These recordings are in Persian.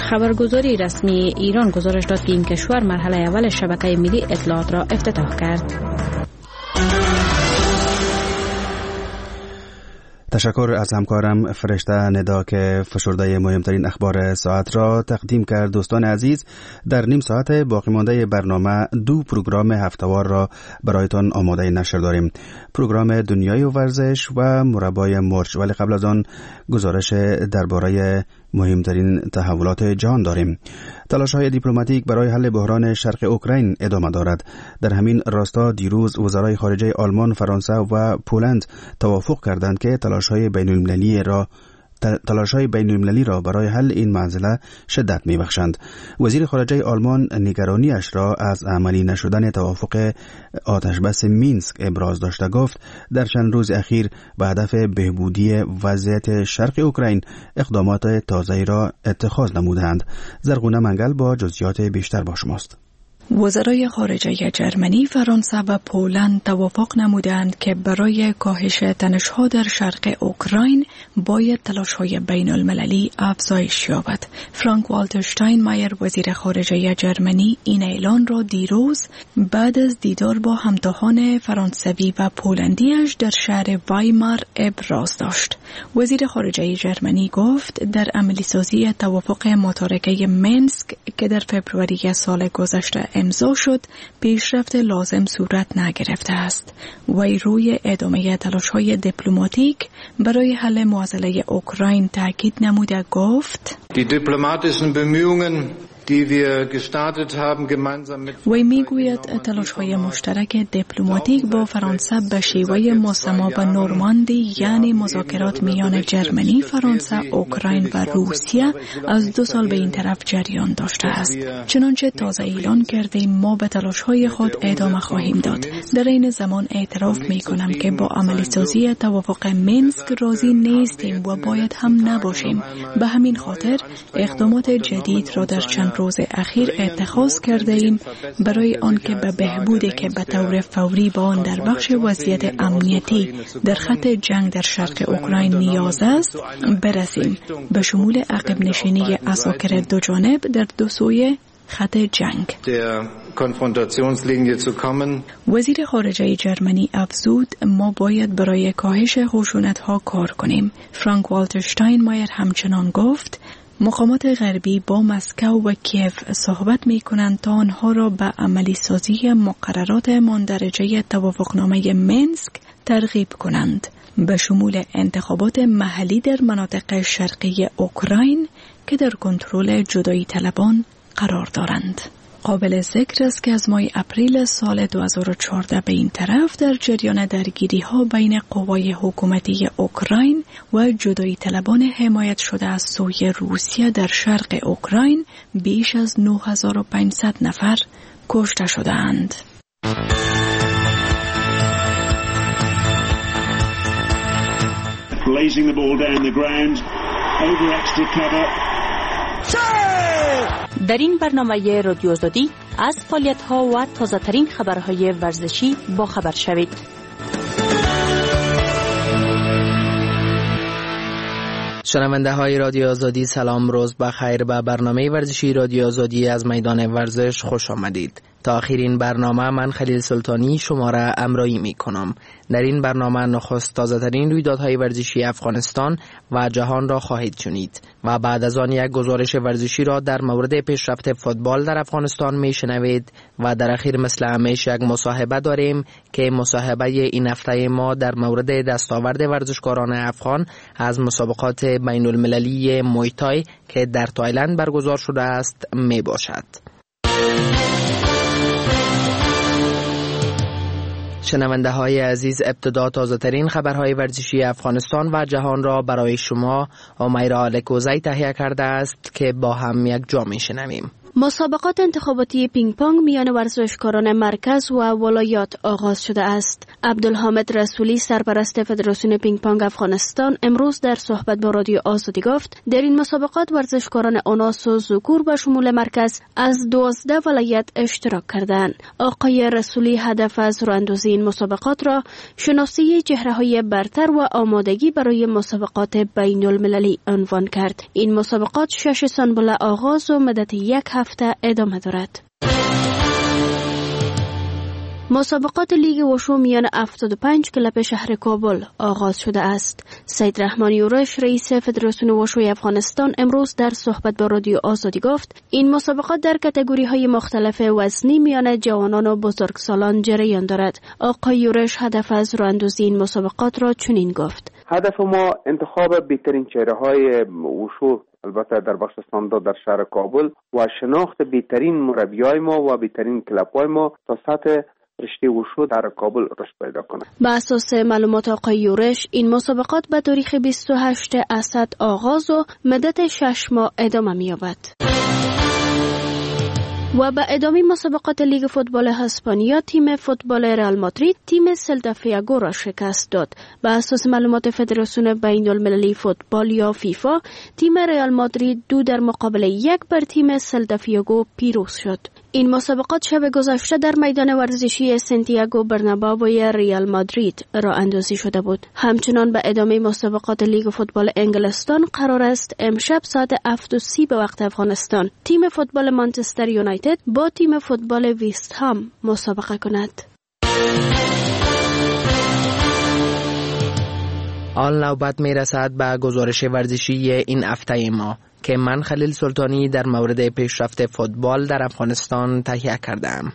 خبرگزاری رسمی ایران گزارش داد که این کشور مرحله اول شبکه ملی اطلاعات را افتتاح کرد. تشکر از همکارم فرشته ندا که فشرده مهمترین اخبار ساعت را تقدیم کرد. دوستان عزیز، در نیم ساعت باقی مانده برنامه 2 پروگرام هفته‌وار را برایتان آماده نشر داریم. پروگرام دنیای و ورزش و مربای مرچ، ولی قبل از آن گزارش درباره مهمترین تحولات جهان داریم. تلاش‌های دیپلماتیک برای حل بحران شرق اوکراین ادامه دارد. در همین راستا دیروز وزرای خارجه آلمان، فرانسه و پولند توافق کردند که تلاش‌های بین‌المللی را برای حل این معضله شدت می‌بخشند. وزیر خارجه آلمان نگرانیش را از عملی نشدن توافق آتشبس مینسک ابراز داشته. گفت در چند روز اخیر به هدف بهبودی وضعیت شرق اوکراین اقدامات تازه‌ای را اتخاذ نمودند. زرغونه منگل با جزئیات بیشتر با شماست. وزرای خارجه جرمنی، فرانسه و پولند توافق نمودند که برای کاهش تنش‌ها در شرق اوکراین باید تلاش‌های بین‌المللی افزایش یابد. فرانک والتر شتاینمایر، وزیر خارجه جرمنی، این اعلان را دیروز بعد از دیدار با همتاهان فرانسوی و پولندیش در شهر وایمار ابراز داشت. وزیر خارجه جرمنی گفت در عملی‌سازی توافق متارکه مینسک که در فوریه سال گذشته امضا شد پیشرفت لازم صورت نگرفته است. وی روی ادامه تلاش‌های دیپلماتیک برای حل معضله اوکراین تاکید نموده گفت: Die diplomatischen Bemühungen وی میگوید تلاش‌های مشترک دیپلماتیک با فرانسه به شیوه مسما به نورماندی، یعنی مذاکرات میان جرمنی، فرانسه، اوکراین و روسیه از 2 سال به این طرف جریان داشته است. چنانچه تازه اعلان کردیم ما به تلاش‌های خود ادامه خواهیم داد. در این زمان اعتراف میکنم که با عملی سازی توافق مینسک راضی نیستیم و باید هم نباشیم. به همین خاطر اقدامات جدید را در چند روز اخیر اتخاذ کرده ایم برای آنکه به بهبودی که به طور فوری با آن در بخش وضعیت امنیتی در خط جنگ در شرق اوکراین نیاز است برسیم، به شمول عقب نشینی عساکر دو جانب در دو سوی خط جنگ. وزیر خارجه جرمنی افزود ما باید برای کاهش خشونت‌ها کار کنیم. فرانک والتر شتاینمایر همچنان گفت مقامات غربی با مسکو و کیف صحبت می کنند تا آنها را به عملی سازی مقررات مندرجه توافقنامه مینسک ترغیب کنند، به شمول انتخابات محلی در مناطق شرقی اوکراین که در کنترل جدایی طلبان قرار دارند. قابل ذکر است که از ماه اپریل سال 2014 به این طرف در جریان درگیری ها بین قوای حکومتی اوکراین و جدایی طلبان حمایت شده از سوی روسیه در شرق اوکراین بیش از 9500 نفر کشته شدند. Blazing the ball down the ground over extra cover. در این برنامه رادیو آزادی از فعالیت‌ها و تازه‌ترین خبرهای ورزشی با خبر شوید. شنونده های رادیو آزادی سلام، روز بخیر. به برنامه ورزشی رادیو آزادی از میدان ورزش خوش آمدید. تا آخر این برنامه من خلیل سلطانی شما را همراهی می کنم. در این برنامه نخست تازه‌ترین رویدادهای ورزشی افغانستان و جهان را خواهید شنید و بعد از آن یک گزارش ورزشی را در مورد پیشرفت فوتبال در افغانستان می شنوید و در اخیر مثل همیشه یک مصاحبه داریم که مصاحبه این هفته ما در مورد دستاورد ورزشکاران افغان از مسابقات بین المللی موی تای که در تایلند برگزار شده است می باشد. شنونده های عزیز، ابتدا تازه ترین خبرهای ورزشی افغانستان و جهان را برای شما امیرا الکوزی تهیه کرده است که با هم یک جا می شنویم. مسابقات انتخاباتی پینگ پونگ میان ورزشکاران مرکز و ولایات آغاز شده است. عبدالحامد رسولی سرپرست فدراسیون پینگ پونگ افغانستان امروز در صحبت با رادیو آزادی گفت در این مسابقات ورزشکاران اناث و ذکور به شمول مرکز از 12 ولایت اشتراک کردند. آقای رسولی هدف از راه‌اندازی این مسابقات را شناسی چهره‌های برتر و آمادگی برای مسابقات بین المللی عنوان کرد. این مسابقات 6 سنبله آغاز و مدت 1 هفته ادامه دارد. مسابقات لیگ وشو میان 75 کلب شهر کابل آغاز شده است. سید رحمان یورش رئیس فدراسیون وشوی افغانستان امروز در صحبت با رادیو آزادی گفت این مسابقات در کاتگوری‌های مختلف وزنی میان جوانان و بزرگسالان جریان دارد. آقای یورش هدف از راه‌اندازی این مسابقات را چنین گفت: هدف ما انتخاب بهترین چهره‌های وشو البته در بخش استاندارد در شهر کابل و شناخت بهترین مربیای ما و بهترین کلب‌های ما تا سطح رشته وشو در کابل رشد پیدا کنه. به اساس معلومات آقای یورش این مسابقات به تاریخ 28 اسد آغاز و مدت 6 ماه ادامه می‌یابد. و به ادامه مسابقات لیگ فوتبال اسپانیا تیم فوتبال رئال مادرید تیم سلتا فیگو را شکست داد. به اساس معلومات فدراسیون بین المللی فوتبال یا فیفا تیم رئال مادرید 2 در مقابل 1 بر تیم سلتا فیگو پیروز شد. این مسابقات شب گذشته در میدان ورزشی سانتیاگو برنابئو ریال مادرید راه اندازی شده بود. همچنان به ادامه مسابقات لیگ فوتبال انگلستان قرار است امشب ساعت 7:30 به وقت افغانستان تیم فوتبال مانچستر یونایتد با تیم فوتبال ویست هم مسابقه کند. آن نوبت می رسد به گزارش ورزشی این هفته ما که من خلیل سلطانی در مورد پیشرفت فوتبال در افغانستان تهیه کردم.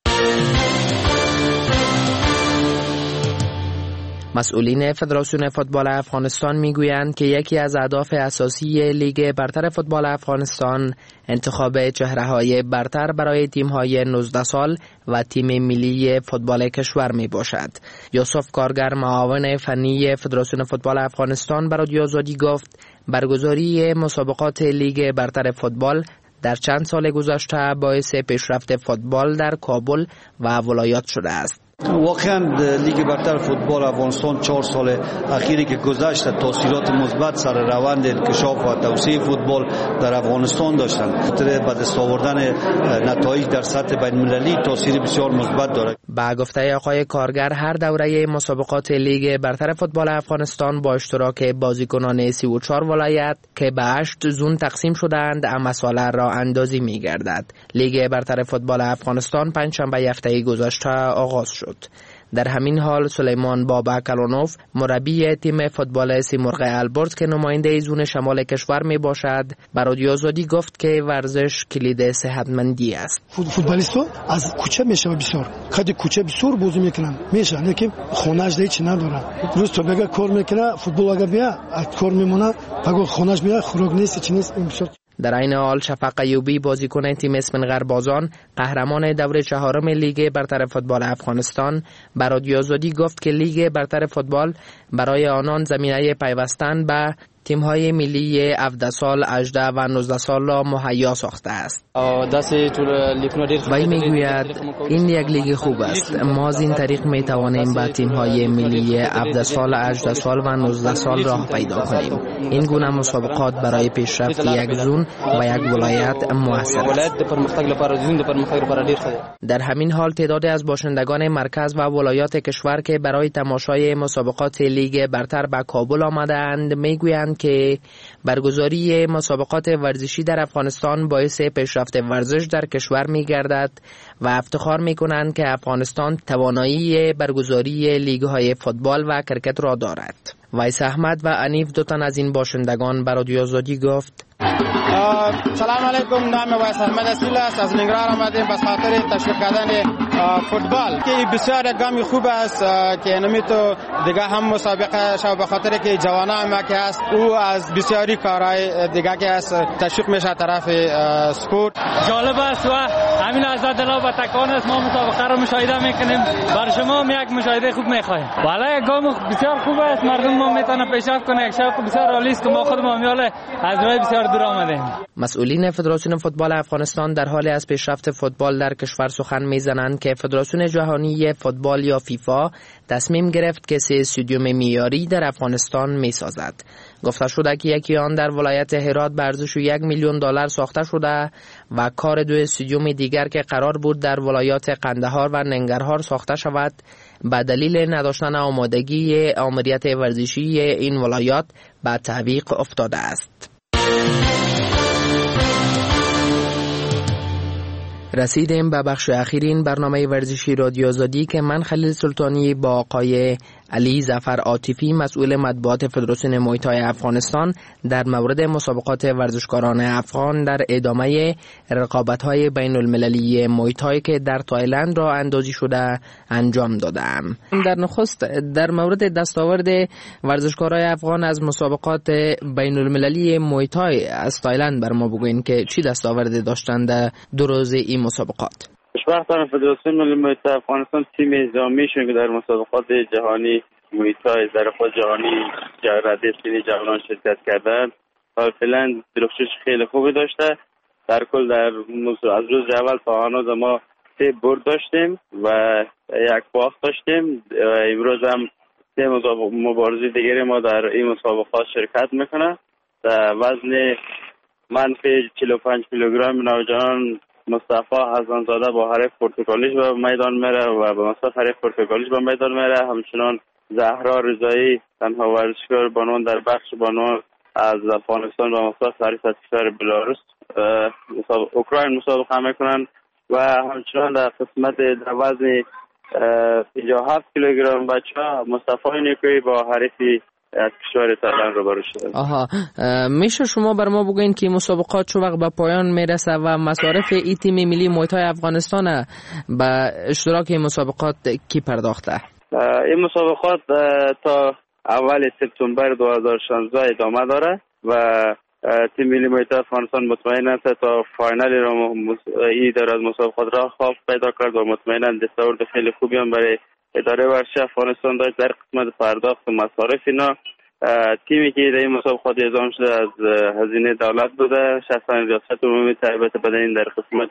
مسئولین فدراسیون فوتبال افغانستان میگویند که یکی از اهداف اساسی لیگ برتر فوتبال افغانستان انتخاب چهره‌های برتر برای تیم‌های 19 سال و تیم ملی فوتبال کشور می باشد. یوسف کارگر معاون فنی فدراسیون فوتبال افغانستان به رادیو آزادی گفت مسابقات مسابقات لیگ برتر فوتبال در چند سال گذشته باعث پیشرفت فوتبال در کابل و ولایات شده است. واقعا لیگ برتر فوتبال افغانستان 4 سال اخیری که گذشته تاثیرات مثبت سر روند انکشاف و توسعه فوتبال در افغانستان داشتند. خاطر به دست آوردن نتایج در سطح بین المللی تاثیر بسیار مثبت دارد. با گفته آقای کارگر هر دوره مسابقات لیگ برتر فوتبال افغانستان با اشتراک بازیکنان 34 ولایت که به 8 زون تقسیم شدند مساله را اندازی می گردد. لیگ برتر فوتبال افغانستان پنجشنبه هفته گذشته آغاز شد. در همین حال سلیمان بابا کلونوف مربی تیم فوتبال سیمرغ البرز که نماینده زون شمال کشور می باشد به رادیو آزادی گفت که ورزش کلید صحتمندی است. فوتبالیست‌ها از کوچه میشه بسیار قد کوچه بسیار بازی میکنن میشه لیکن خونه‌اش دیگه چی نداره. روز تو بگه کار میکنه فوتبال اگه بیا کار میمونه اگه خونه‌اش بیا خوراک نیست چی نیست بسیار. در این حال شفق ایوبی بازیکن تیم اسفنگر بازان قهرمان دوره 4 لیگ برتر فوتبال افغانستان به رادیو آزادی گفت که لیگ برتر فوتبال برای آنان زمینه پیوستن به تیم‌های ملی 17 سال، 18 و 19 سال را مهیا ساخته است. وی میگوید این یک لیگ خوب است. ما از این طریق میتوانیم به تیم‌های ملی 17 سال، 18 سال و 19 سال راه پیدا کنیم. این گونه مسابقات برای پیشرفت یک زون و یک ولایت مؤثر است. در همین حال تعدادی از باشندگان مرکز و ولایات کشور که برای تماشای مسابقات لیگ برتر به کابل آمدند میگویند که برگزاری مسابقات ورزشی در افغانستان باعث پیشرفت ورزش در کشور می‌گردد و افتخار می‌کنند که افغانستان توانایی برگزاری لیگ‌های فوتبال و کرکت را دارد. ویس احمد و انیف دو تن از این باشندگان به رادیو آزادی گفت: سلام علیکم، نام ویس احمد است. از ننگرهار آمدیم به خاطر تشویق کردن فوتبال که بسیار گامی خوب است که نمیتو دیگه هم مسابقه شو به خاطر که جوانان ما که هست او از بسیاری کارهای دیگه که هست تشویق میشه طرف سپورت. جالب است و همین از دلا و تکان است ما مسابقه رو مشاهده میکنیم. بر شما هم یک مشاهده خوب میخواهیم. والا یک گام بسیار خوب است، مردم ما میتونه پیشرفت کنه. یک شوق بسیار عالی است که ما خودمون میاله از راه بسیار دور آمدیم. مسئولین فدراسیون فوتبال افغانستان در حال از پیشرفت فوتبال در کشور سخن میزنند که فدراسیون جهانی فوتبال یا فیفا تصمیم گرفت که 3 استادیوم معیاری در افغانستان میسازد. گفته شده که یکی آن در ولایت هرات به ارزش $1 میلیون ساخته شده و کار 2 استادیوم دیگر که قرار بود در ولایات قندهار و ننگرهار ساخته شود به دلیل نداشتن آمادگی آمریت ورزشی این ولایات به تعویق افتاده است. رسیدیم به بخش اخیرین برنامه ورزشی رادیو آزادی که من خلیل سلطانی با آقای علی ظفر عاطفی مسئول مطبوعات فدراسیون موی تای افغانستان در مورد مسابقات ورزشکاران افغان در ادامه رقابت‌های بین المللی موی تای که در تایلند را اندازی شده انجام دادم. در نخست در مورد دستاورد ورزشکارای افغان از مسابقات بین المللی موی تای از تایلند بر ما بگوین که چی دستاوردی داشتند در 2 روز این مسابقات. خوشبختانه فدراسیون ملی موی تای افغانستان تیم نظامیشون که در مسابقات جهانی موی تای در خود جهانی رده سینی جوانان شرکت کردند فعلا درخشش خیلی خوبی داشته. در کل در از روز اول تا هنوز ما 3 برد داشتیم و 1 باخت داشتیم. امروز هم 3 مبارزه دیگری ما در این مسابقات شرکت میکنه. وزن منفی 45 کیلوگرم نوجوان مصطفی حسن‌زاده با حریف پرتغالیش به میدان میره و به مسافت حریف پرتغالیش به میدان میره. همچنان زهرا رضایی تنها ورزشکار بانوان در بخش بانوان از افغانستان به مسافت حریف از کشور بلاروس اوکراین مسابقه میکنن و همچنان در قسمت در وزن 57 کیلوگرم بچه‌ها مصطفی نیکویی با حریفی از کشور تایلند روبرو شده. میشه شما بر ما بگوین که مسابقات چه وقت به پایان میرسه و مصارف ای تیم ملی موی تای افغانستان به اشتراک این مسابقات کی پرداخته؟ این مسابقات تا اول سپتامبر 2016 ادامه داره و تیم ملی موی تای افغانستان مطمئن است تا فاینال را ای در از مسابقات را خواب پیدا کرد و مطمئنا دستاورد خیلی خوبی هم برای اداره ورزش افغانستان داشت. در قسمت پرداخت مصارف اینا تیمی که در این مسابقات اعزام شده از هزینه دولت بوده. شخصا ریاست عمومی تربیت بدنی در قسمت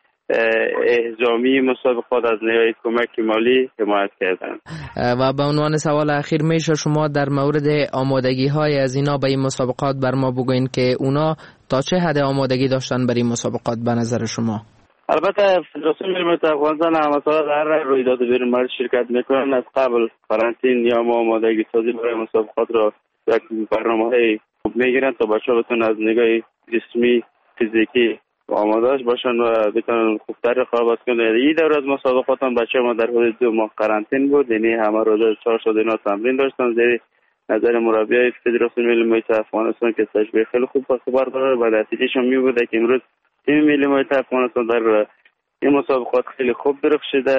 احجامی مسابقات از نهایی کمک مالی حمایت کردند. و به عنوان سوال اخیر میشه شما در مورد آمادگی های از اینا به این مسابقات بر ما بگوین که اونا تا چه حد آمادگی داشتن برای این مسابقات به نظر شما؟ البته فدراسیون ملی موی تای افغانستان همسال در رویداد بیرون‌مللی شرکت میکنن. از قبل قرنطین یا آمادگی سازی برای مسابقات را یک برنامه‌ای میگیرن تا بچه‌ها بتونن از نگاه جسمی فیزیکی آماده باشن و بتونن خوبتر رقابت کنن. این دور از مسابقات هم بچه‌ها ما در حدود 2 ماه قرنطین بود، یعنی همه روز 4 ساعت اینا تمرین داشتن. زیر نظر مربی فدراسیون ملی موی تای افغانستان که تجربه خیلی خوب خبر داره و نتیجهش هم میبوده که امروز تیم ملی موی تای افغانستان در این مسابقات خیلی خوب درخشیده.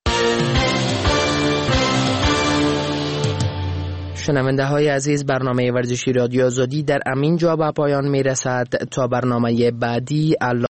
شنونده های عزیز، برنامه ورزشی رادیو آزادی در همین جا به پایان می رسد. تا برنامه بعدی